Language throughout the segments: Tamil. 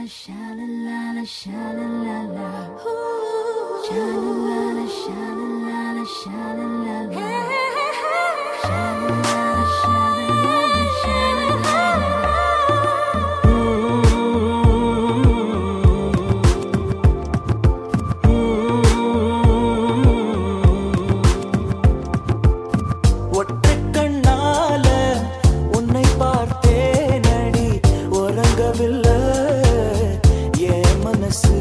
Sha-la-la-la, sha-la-la-la. Sha-la-la-la, sha-la-la-la, sha-la-la-la. Sha-la-la-la, sha-la-la-la, sha-la-la-la. ஒற்றைக் கண்ணால உன்னை பார்த்தேனடி, உறங்கவில்லை என் மனசு.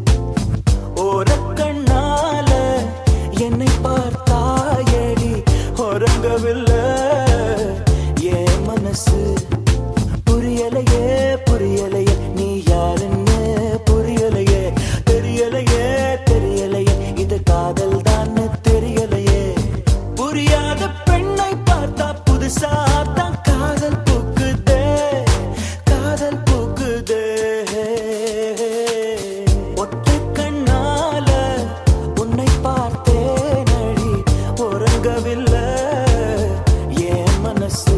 ஓரக்கண்ணால என்னை பார்த்தாயடி, உறங்கவில்லை என் மனசு. புரியலையே புரியலையே நீ யாருன்னு, புரியலையே தெரியலையே தெரியலையே இது காதல் தான் தெரியலையே. புரியாத பெண்ணை பார்த்தா புதுசா தான் காதல் பூக்குதே, காதல் பூக்குதே. ஒற்றை கண்ணால உன்னை பார்த்தேனடி, உறங்கவில்லை என் மனசு.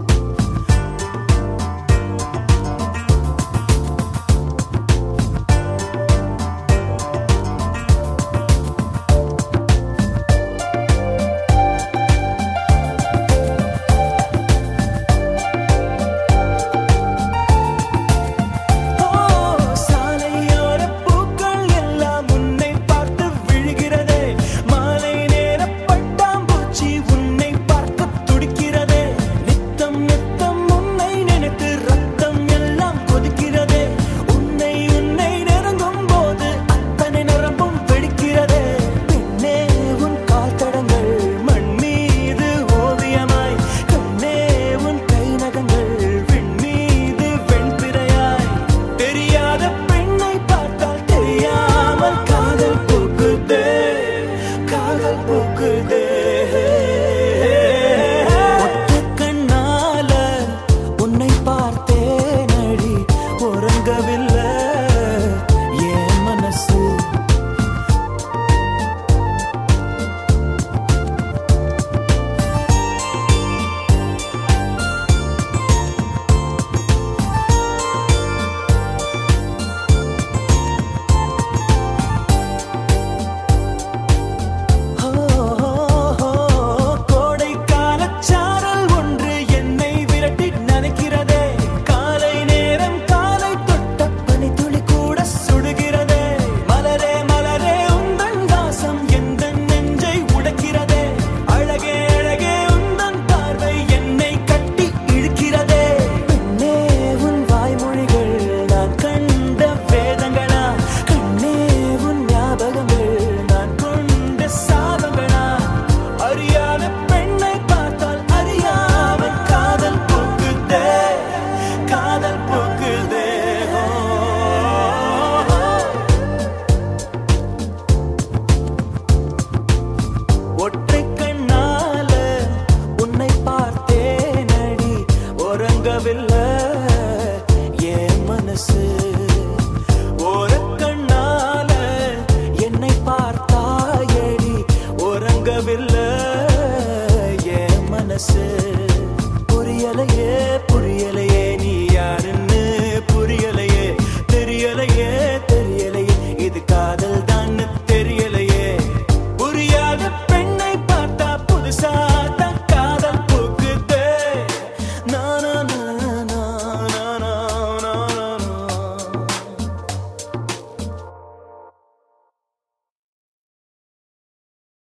ஒற்றைக் கண்ணால உன்னை பார்த்தேனடி, உறங்கவில்லை என் மனசு.